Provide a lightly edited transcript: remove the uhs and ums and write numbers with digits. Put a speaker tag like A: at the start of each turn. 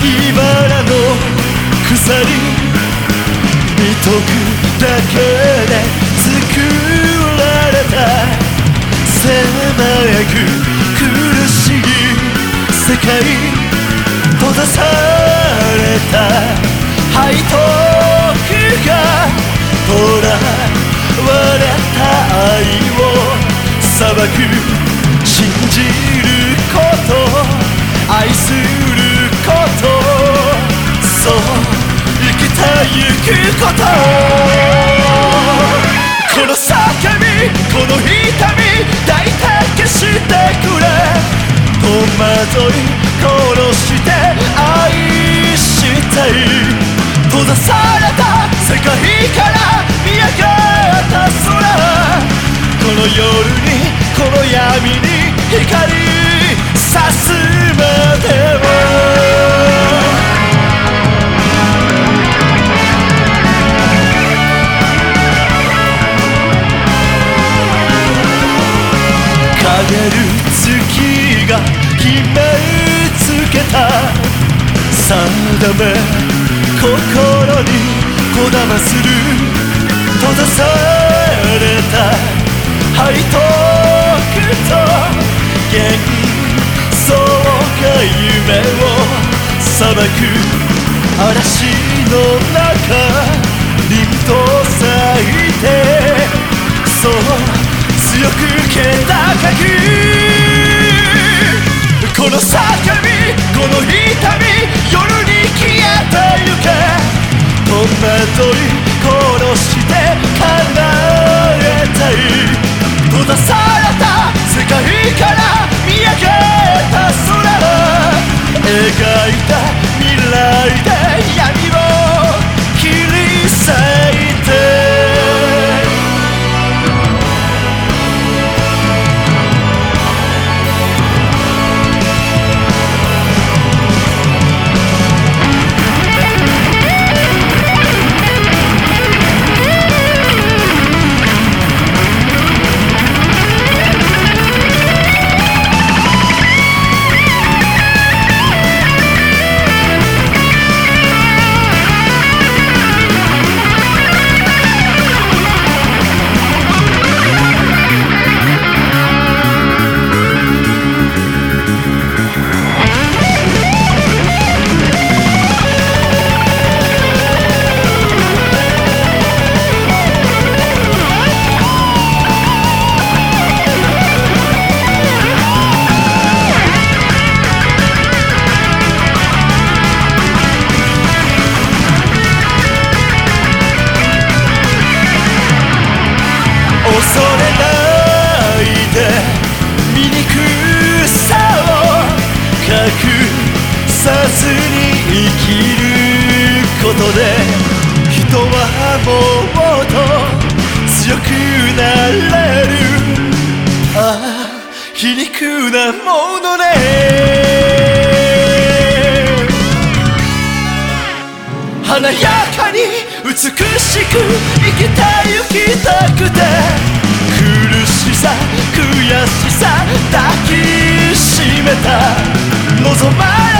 A: 茨の鎖見とくだけで作られた狭く苦しい世界閉ざされた背徳が囚われた愛を裁く信じること愛することそう生きてゆくことこの叫びこの痛み抱いて消してくれ戸惑い殺して愛したい閉ざされた世界から見上げた空この夜にこの闇に光さすまでも陰る月が決めつけた定め心にこだまする閉ざされた背徳と幻想が夢を裁く嵐の中凛と咲いてそう強く気高くこの叫びこの痛み夜に消えてゆけ戸惑い殺して叶えたい閉ざされた世界から見上げた空描いた未来で闇を切り裂いて恐れないで醜さを隠さずに生きることで人はもっと強くなれるああ皮肉なものね華やかに美しく生きてゆきたくて苦しさ悔しさ抱きしめた望まれ